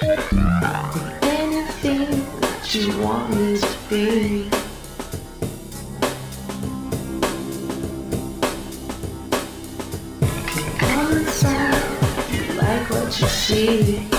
Anything that you want me to be. Come inside, you like what you see.